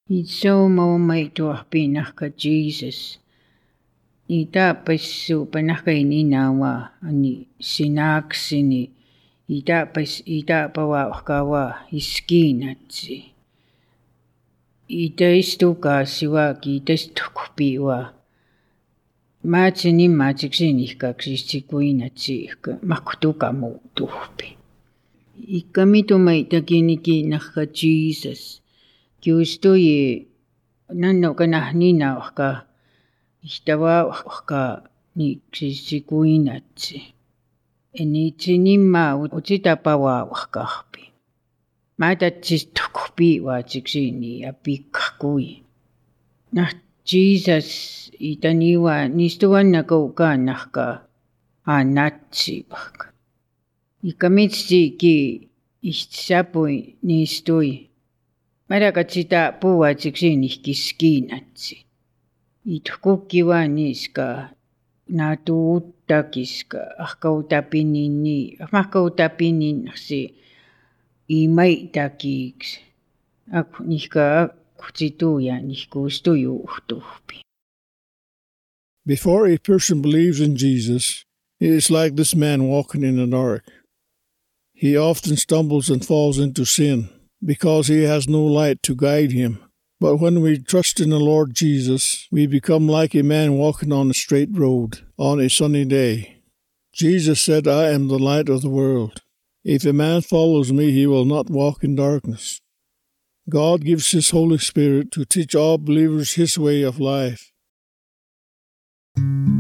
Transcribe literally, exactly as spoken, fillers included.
Itso mo may tuwapinah ka Jesus. Ita pasu panah kay ninawa ani sinaksini. Ita pas ita pawa kawa iskinatsi. Ita istuka siwa kita istukupiwa. Matsini matsiksini kaksisikuinatsi makutuka mo tuhpi. Ikamito may takiniki naka Jesus. Gusto ye nano ka na nina ka istawa ka ni sisikuinatsi. Eni tsinima utita pawa kahpi. Mata tsistukupi wa tsiksini apikakui. Nah Jesus itaniwa nistuan na kauka naka anatsi baka. Ikamitsi ki istsapui nistui. Mara katsita puwa tsiksini kiskinatsi. Itkukiwa niska natuutakiska ahkautapinini ahkautapininaksi imay takiks. Ak nihka kutsituya nihkustuyu uhtuhpi. Before a person believes in Jesus, it is like this man walking in the dark. He often stumbles and falls into sin because he has no light to guide him. But when we trust in the Lord Jesus, we become like a man walking on a straight road on a sunny day. Jesus said, I am the light of the world. If a man follows me, he will not walk in darkness. God gives His Holy Spirit to teach all believers His way of life.